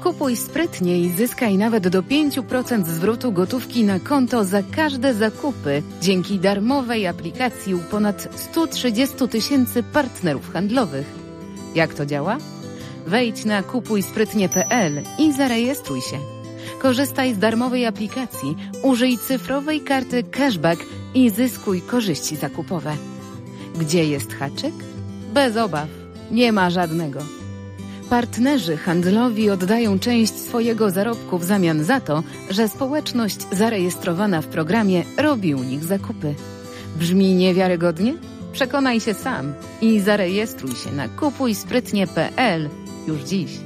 Kupuj sprytnie i zyskaj nawet do 5% zwrotu gotówki na konto za każde zakupy dzięki darmowej aplikacji u ponad 130 000 partnerów handlowych. Jak to działa? Wejdź na kupujsprytnie.pl i zarejestruj się. Korzystaj z darmowej aplikacji, użyj cyfrowej karty cashback i zyskuj korzyści zakupowe. Gdzie jest haczyk? Bez obaw, nie ma żadnego. Partnerzy handlowi oddają część swojego zarobku w zamian za to, że społeczność zarejestrowana w programie robi u nich zakupy. Brzmi niewiarygodnie? Przekonaj się sam i zarejestruj się na kupujsprytnie.pl już dziś.